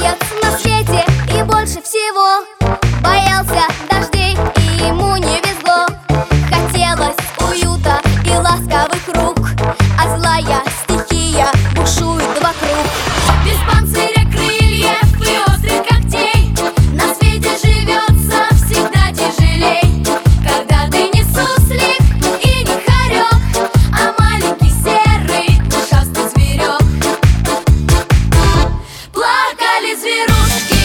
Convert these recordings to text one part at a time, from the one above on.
заяц на свете и больше всего боялся дождей, и ему не везло. Хотелось уюта и ласковых рук, а злая стихия бушует вокруг. Без панциря, крыльев и острых когтей на свете живется всегда тяжелей. Когда ты не суслик и не хорек, а маленький серый ушастый зверек. Плакали зверушки,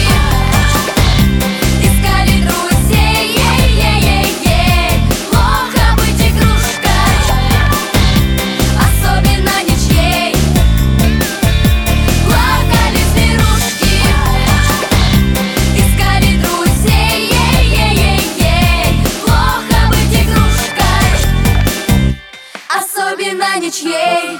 искали друзей, ей-ей-ей-ей. Плохо быть игрушкой, особенно ничьей. Плакали зверушки, искали друзей, ей-ей-ей-ей. Плохо быть игрушкой, особенно ничьей.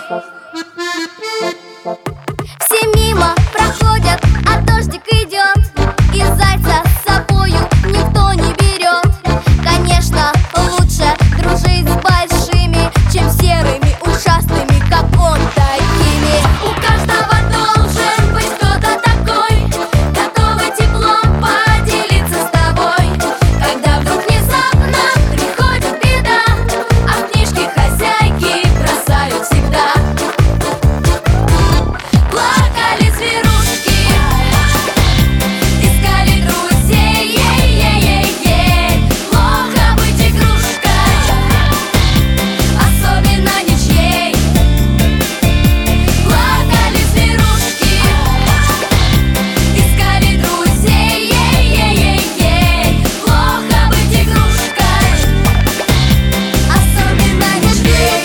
Все мимо проходят, а дождик идет, и зайца с собою никто не берет. Конечно, лучше дружить с большими, чем серыми ушастыми, как он, такими. У каждого должен быть кто-то такой, готовый теплом поделиться с тобой. Когда вдруг внезапно приходит беда, а книжки хозяйки бросают всегда. Плакали зверушки, искали друзей, ей-ей-ей-ей. Плохо быть игрушкой, особенно ничьей. Плакали зверушки, искали друзей, ей-ей-ей-ей. Плохо быть игрушкой, особенно ничьей.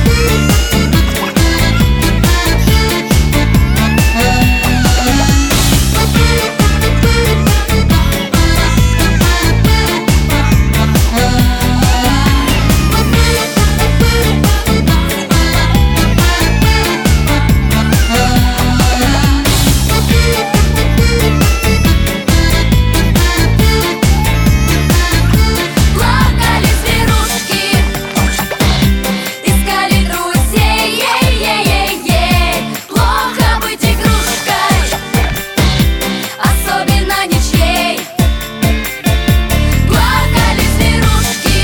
Плакали зверушки, искали друзей, ей-ей-ей-ей. Плохо быть игрушкой, особенно ничьей. Плакали зверушки,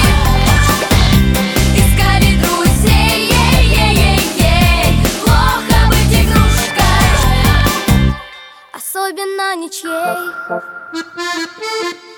искали друзей, ей-ей-ей-ей. Плохо быть игрушкой, особенно ничьей.